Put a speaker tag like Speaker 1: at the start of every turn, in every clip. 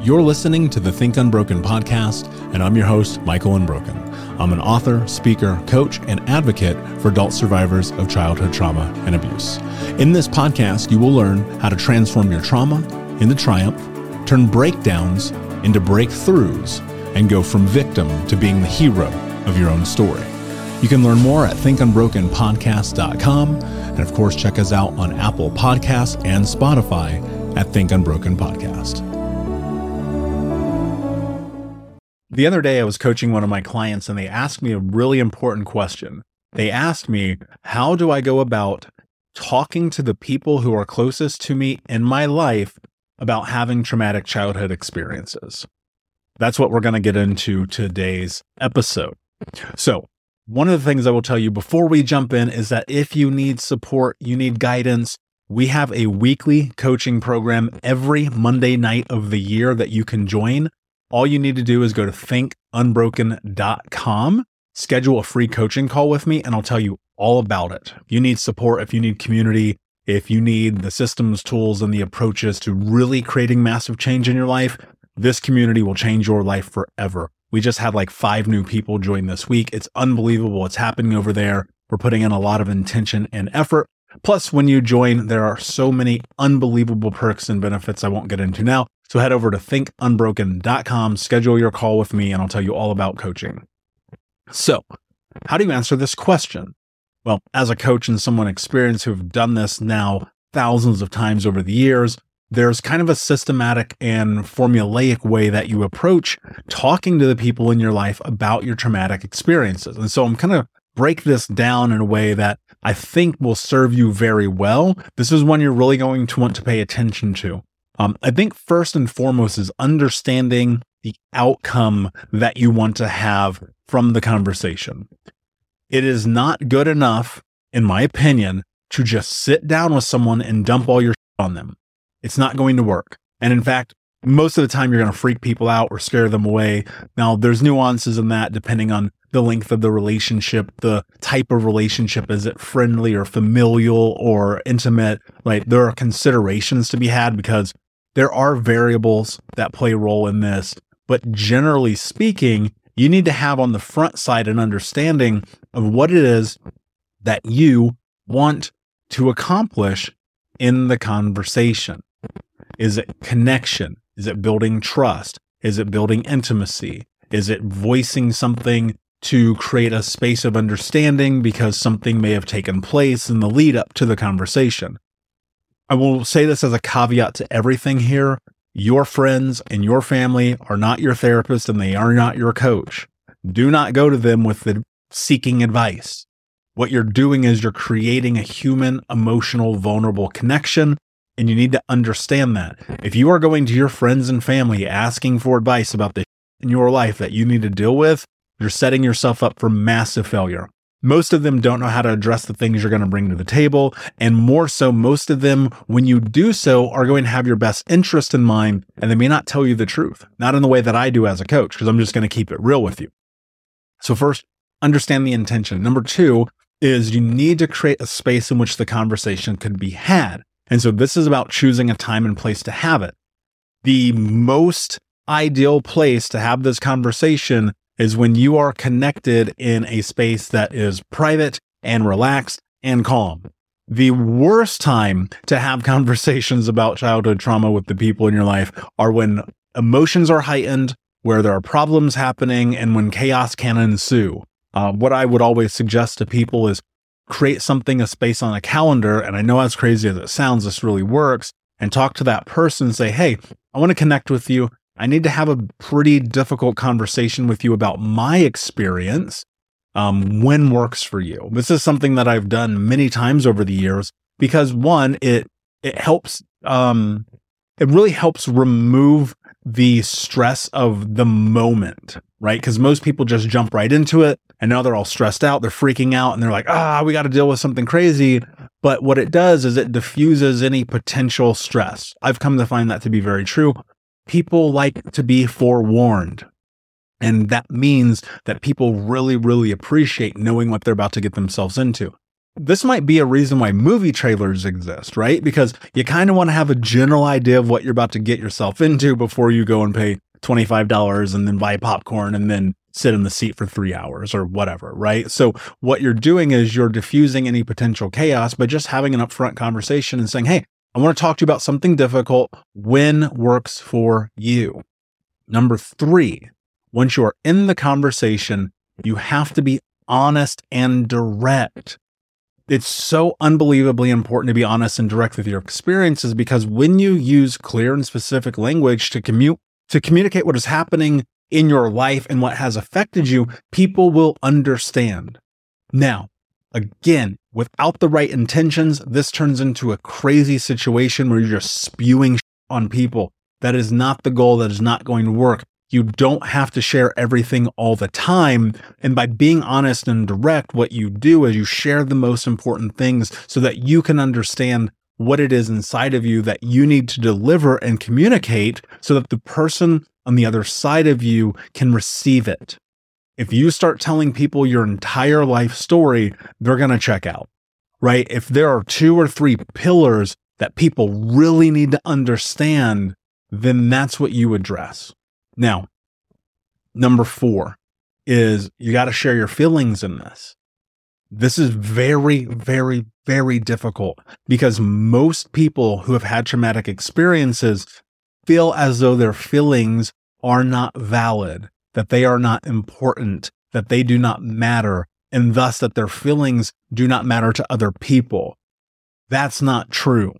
Speaker 1: You're listening to the Think Unbroken podcast, and I'm your host, Michael Unbroken. I'm an author, speaker, coach, and advocate for adult survivors of childhood trauma and abuse. In this podcast, you will learn how to transform your trauma into triumph, turn breakdowns into breakthroughs, and go from victim to being the hero of your own story. You can learn more at thinkunbrokenpodcast.com, and of course, check us out on Apple Podcasts and Spotify at Think Unbroken Podcast. The other day, I was coaching one of my clients, and they asked me a really important question. They asked me, how do I go about talking to the people who are closest to me in my life about having traumatic childhood experiences? That's what we're going to get into today's episode. So, one of the things I will tell you before we jump in is that if you need support, you need guidance, we have a weekly coaching program every Monday night of the year that you can join. All you need to do is go to thinkunbroken.com, schedule a free coaching call with me, and I'll tell you all about it. If you need support, if you need community, if you need the systems, tools, and the approaches to really creating massive change in your life, this community will change your life forever. We just had like 5 new people join this week. It's unbelievable what's happening over there. We're putting in a lot of intention and effort. Plus, when you join, there are so many unbelievable perks and benefits I won't get into now. So head over to thinkunbroken.com, schedule your call with me, and I'll tell you all about coaching. So, how do you answer this question? Well, as a coach and someone experienced who've done this now thousands of times over the years, there's kind of a systematic and formulaic way that you approach talking to the people in your life about your traumatic experiences. And so I'm going to break this down in a way that I think will serve you very well. This is one you're really going to want to pay attention to. I think first and foremost is understanding the outcome that you want to have from the conversation. It is not good enough, in my opinion, to just sit down with someone and dump all your shit on them. It's not going to work. And in fact, most of the time you're going to freak people out or scare them away. Now, there's nuances in that depending on the length of the relationship, the type of relationship. Is it friendly or familial or intimate? Right? There are considerations to be had because there are variables that play a role in this. But generally speaking, you need to have on the front side an understanding of what it is that you want to accomplish in the conversation. Is it connection? Is it building trust? Is it building intimacy? Is it voicing something to create a space of understanding because something may have taken place in the lead up to the conversation? I will say this as a caveat to everything here. Your friends and your family are not your therapist and they are not your coach. Do not go to them with the seeking advice. What you're doing is you're creating a human, emotional, vulnerable connection, and you need to understand that. If you are going to your friends and family asking for advice about the in your life that you need to deal with, you're setting yourself up for massive failure. Most of them don't know how to address the things you're going to bring to the table. And more so, most of them, when you do so, are going to have your best interest in mind, and they may not tell you the truth. Not in the way that I do as a coach, because I'm just going to keep it real with you. So first, understand the intention. Number 2 is you need to create a space in which the conversation can be had. And so this is about choosing a time and place to have it. The most ideal place to have this conversation is when you are connected in a space that is private and relaxed and calm. The worst time to have conversations about childhood trauma with the people in your life are when emotions are heightened, where there are problems happening, and when chaos can ensue. What I would always suggest to people is create something, a space on a calendar, and I know as crazy as it sounds, this really works, and talk to that person and say, hey, I want to connect with you. I need to have a pretty difficult conversation with you about my experience. When works for you? This is something that I've done many times over the years because one, it helps, it really helps remove the stress of the moment, right? Because most people just jump right into it and now they're all stressed out, they're freaking out, and they're like, we got to deal with something crazy. But what it does is it diffuses any potential stress. I've come to find that to be very true. People like to be forewarned. And that means that people really, really appreciate knowing what they're about to get themselves into. this might be a reason why movie trailers exist, right? Because you kind of want to have a general idea of what you're about to get yourself into before you go and pay $25 and then buy popcorn and then sit in the seat for 3 hours or whatever, right? So what you're doing is you're diffusing any potential chaos by just having an upfront conversation and saying, hey, I want to talk to you about something difficult. When works for you? Number 3, once you're in the conversation, you have to be honest and direct. It's so unbelievably important to be honest and direct with your experiences, because when you use clear and specific language to communicate what is happening in your life and what has affected you, people will understand. Now, again, without the right intentions, this turns into a crazy situation where you're just spewing on people. That is not the goal. That is not going to work. You don't have to share everything all the time. And by being honest and direct, what you do is you share the most important things so that you can understand what it is inside of you that you need to deliver and communicate so that the person on the other side of you can receive it. If you start telling people your entire life story, they're going to check out, right? If there are 2 or 3 pillars that people really need to understand, then that's what you address. Now, number 4 is you got to share your feelings in this. This is very, very, very difficult because most people who have had traumatic experiences feel as though their feelings are not valid, that they are not important, that they do not matter, and thus that their feelings do not matter to other people. That's not true.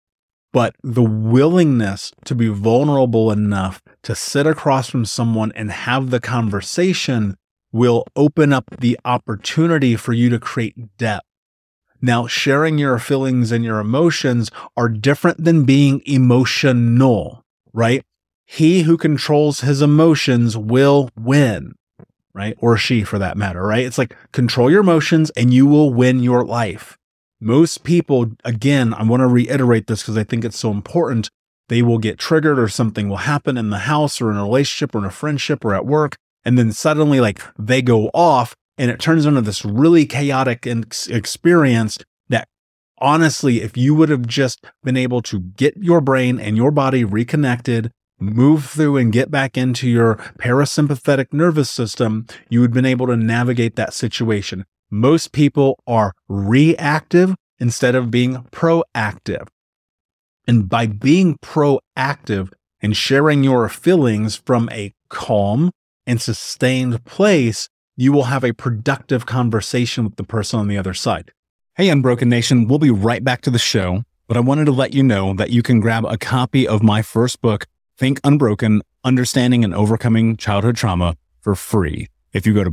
Speaker 1: But the willingness to be vulnerable enough to sit across from someone and have the conversation will open up the opportunity for you to create depth. Now, sharing your feelings and your emotions are different than being emotional, right? He who controls his emotions will win, right? Or she for that matter, right? It's like control your emotions and you will win your life. Most people, again, I want to reiterate this because I think it's so important. They will get triggered or something will happen in the house or in a relationship or in a friendship or at work. And then suddenly they go off and it turns into this really chaotic experience that honestly, if you would have just been able to get your brain and your body reconnected, move through and get back into your parasympathetic nervous system, you would have been able to navigate that situation. Most people are reactive instead of being proactive. And by being proactive and sharing your feelings from a calm and sustained place, you will have a productive conversation with the person on the other side. Hey, Unbroken Nation, we'll be right back to the show, but I wanted to let you know that you can grab a copy of my first book, Think Unbroken, Understanding and Overcoming Childhood Trauma, for free. If you go to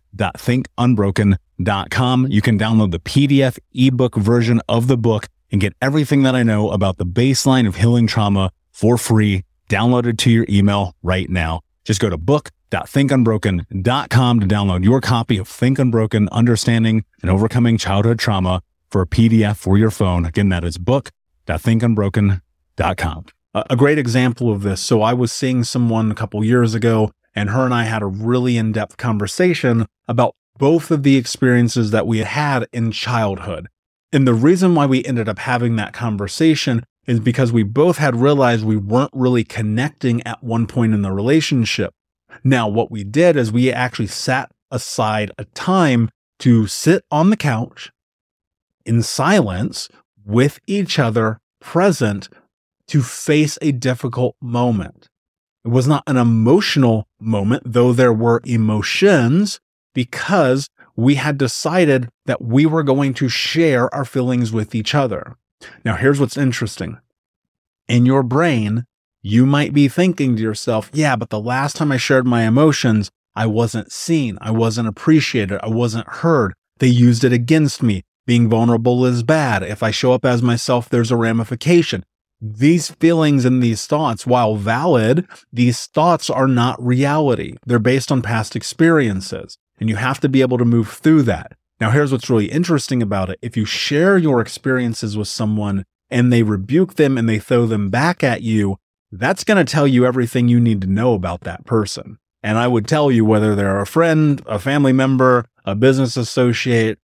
Speaker 1: book.thinkunbroken.com, you can download the PDF ebook version of the book and get everything that I know about the baseline of healing trauma for free, downloaded to your email right now. Just go to book.thinkunbroken.com to download your copy of Think Unbroken, Understanding and Overcoming Childhood Trauma for a PDF for your phone. Again, that is book.thinkunbroken.com. A great example of this. So I was seeing someone a couple years ago, and her and I had a really in-depth conversation about both of the experiences that we had in childhood. And the reason why we ended up having that conversation is because we both had realized we weren't really connecting at one point in the relationship. Now, what we did is we actually sat aside a time to sit on the couch in silence with each other present to face a difficult moment. It was not an emotional moment, though there were emotions, because we had decided that we were going to share our feelings with each other. Now, here's what's interesting. In your brain, you might be thinking to yourself, yeah, but the last time I shared my emotions, I wasn't seen. I wasn't appreciated. I wasn't heard. They used it against me. Being vulnerable is bad. If I show up as myself, there's a ramification. These feelings and these thoughts, while valid, these thoughts are not reality. They're based on past experiences, and you have to be able to move through that. Now, here's what's really interesting about it. If you share your experiences with someone and they rebuke them and they throw them back at you, that's going to tell you everything you need to know about that person. And I would tell you whether they're a friend, a family member, a business associate,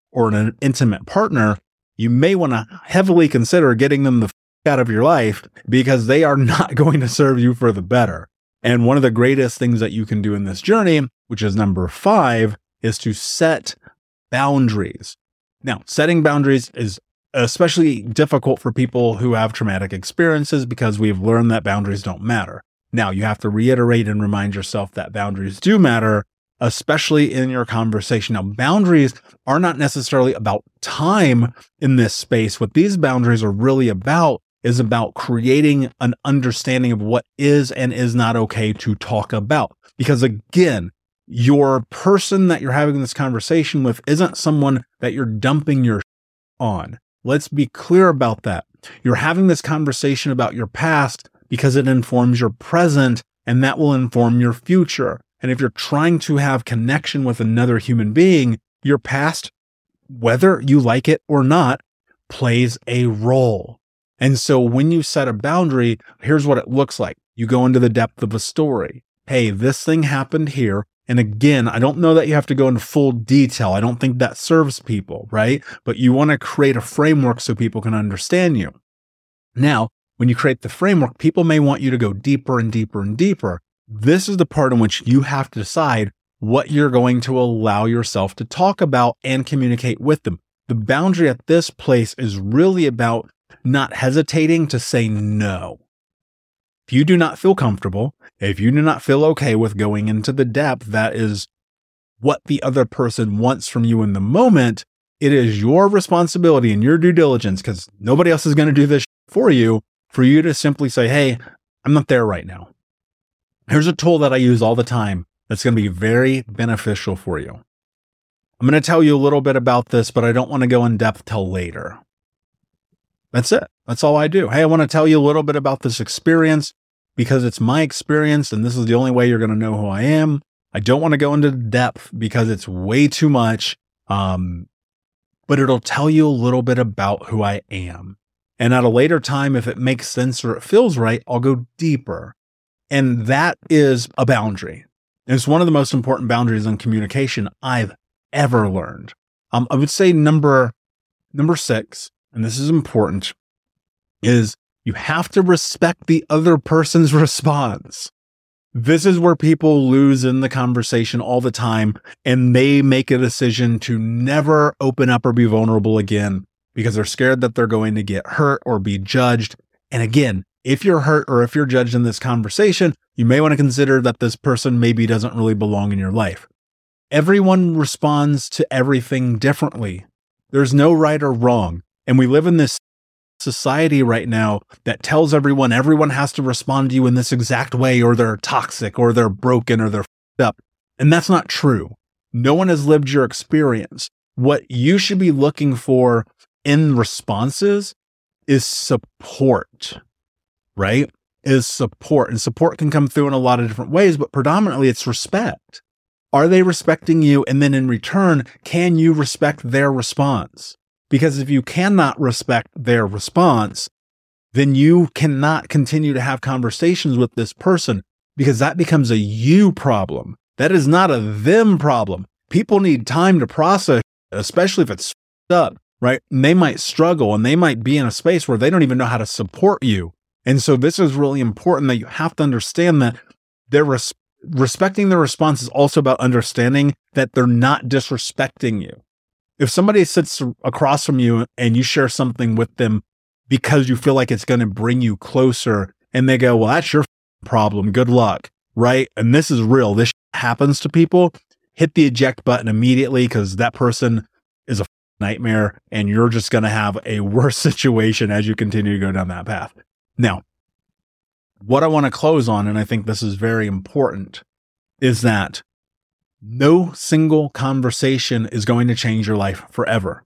Speaker 1: or an intimate partner, you may want to heavily consider getting them the out of your life because they are not going to serve you for the better. And one of the greatest things that you can do in this journey, which is number 5, is to set boundaries. Now, setting boundaries is especially difficult for people who have traumatic experiences because we've learned that boundaries don't matter. Now, you have to reiterate and remind yourself that boundaries do matter, especially in your conversation. Now, boundaries are not necessarily about time in this space. What these boundaries are really about is about creating an understanding of what is and is not okay to talk about. Because again, your person that you're having this conversation with isn't someone that you're dumping your on. Let's be clear about that. You're having this conversation about your past because it informs your present, and that will inform your future. And if you're trying to have connection with another human being, your past, whether you like it or not, plays a role. And so when you set a boundary, here's what it looks like. You go into the depth of a story. Hey, this thing happened here. And again, I don't know that you have to go into full detail. I don't think that serves people, right? But you want to create a framework so people can understand you. Now, when you create the framework, people may want you to go deeper and deeper and deeper. This is the part in which you have to decide what you're going to allow yourself to talk about and communicate with them. The boundary at this place is really about not hesitating to say no. If you do not feel comfortable, if you do not feel okay with going into the depth, that is what the other person wants from you in the moment, it is your responsibility and your due diligence, because nobody else is going to do this for you to simply say, hey, I'm not there right now. Here's a tool that I use all the time that's going to be very beneficial for you. I'm going to tell you a little bit about this, but I don't want to go in depth till later. That's it. That's all I do. Hey, I want to tell you a little bit about this experience because it's my experience and this is the only way you're going to know who I am. I don't want to go into depth because it's way too much, but it'll tell you a little bit about who I am. And at a later time, if it makes sense or it feels right, I'll go deeper. And that is a boundary. It's one of the most important boundaries in communication I've ever learned. I would say number 6, and this is important, is you have to respect the other person's response. This is where people lose in the conversation all the time, and they make a decision to never open up or be vulnerable again because they're scared that they're going to get hurt or be judged. And again, if you're hurt or if you're judged in this conversation, you may want to consider that this person maybe doesn't really belong in your life. Everyone responds to everything differently. There's no right or wrong. And we live in this society right now that tells everyone has to respond to you in this exact way, or they're toxic, or they're broken, or they're f***ed up. And that's not true. No one has lived your experience. What you should be looking for in responses is support, right? Is support. And support can come through in a lot of different ways, but predominantly it's respect. Are they respecting you? And then in return, can you respect their response? Because if you cannot respect their response, then you cannot continue to have conversations with this person because that becomes a you problem. That is not a them problem. People need time to process, especially if it's up, right? And they might struggle and they might be in a space where they don't even know how to support you. And so this is really important that you have to understand that respecting their response is also about understanding that they're not disrespecting you. If somebody sits across from you and you share something with them because you feel like it's going to bring you closer and they go, well, that's your problem. Good luck. Right. And this is real. This happens to people. Hit the eject button immediately because that person is a nightmare and you're just going to have a worse situation as you continue to go down that path. Now, what I want to close on, and I think this is very important, is that no single conversation is going to change your life forever.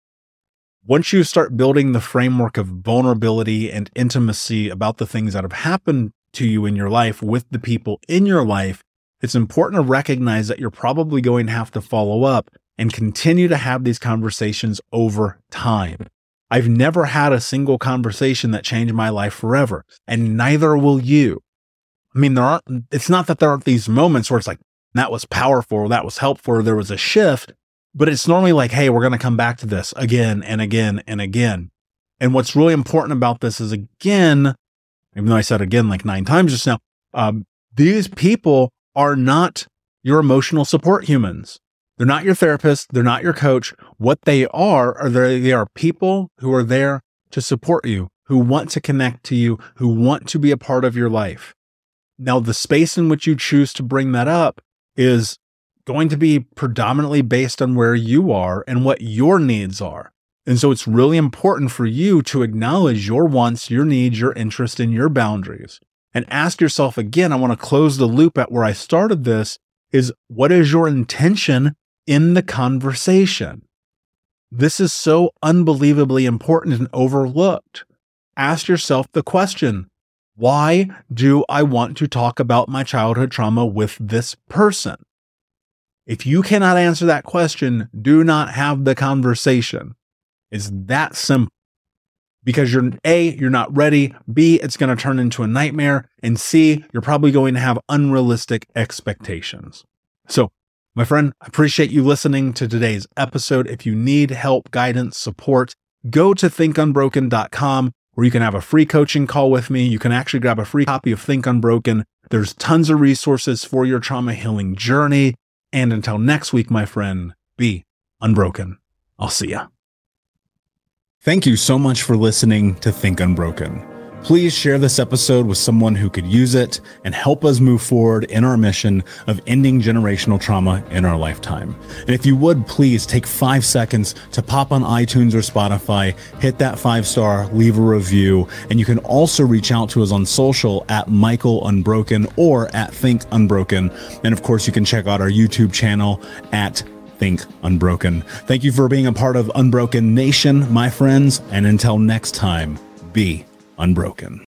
Speaker 1: Once you start building the framework of vulnerability and intimacy about the things that have happened to you in your life with the people in your life, it's important to recognize that you're probably going to have to follow up and continue to have these conversations over time. I've never had a single conversation that changed my life forever, and neither will you. I mean, it's not that there aren't these moments where it's like, that was powerful, that was helpful, there was a shift, But it's normally like, hey, we're going to come back to this again and again and again. And what's really important about this is, again, even though I said again like 9 times just now, these people are not your emotional support humans. They're not your therapist. They're not your coach. What they are they are people who are there to support you, who want to connect to you, who want to be a part of your life. Now, the space in which you choose to bring that up is going to be predominantly based on where you are and what your needs are. And so it's really important for you to acknowledge your wants, your needs, your interests, and your boundaries. And ask yourself again, I want to close the loop at where I started this, is what is your intention in the conversation? This is so unbelievably important and overlooked. Ask yourself the question, why do I want to talk about my childhood trauma with this person? If you cannot answer that question, do not have the conversation. It's that simple. Because you're not ready. B, it's going to turn into a nightmare. And C, you're probably going to have unrealistic expectations. So, my friend, I appreciate you listening to today's episode. If you need help, guidance, support, go to thinkunbroken.com where you can have a free coaching call with me. You can actually grab a free copy of Think Unbroken. There's tons of resources for your trauma healing journey. And until next week, my friend, be unbroken. I'll see ya. Thank you so much for listening to Think Unbroken. Please share this episode with someone who could use it and help us move forward in our mission of ending generational trauma in our lifetime. And if you would, please take 5 seconds to pop on iTunes or Spotify, hit that 5-star, leave a review, and you can also reach out to us on social at Michael Unbroken or at Think Unbroken. And of course, you can check out our YouTube channel at Think Unbroken. Thank you for being a part of Unbroken Nation, my friends, and until next time, be unbroken.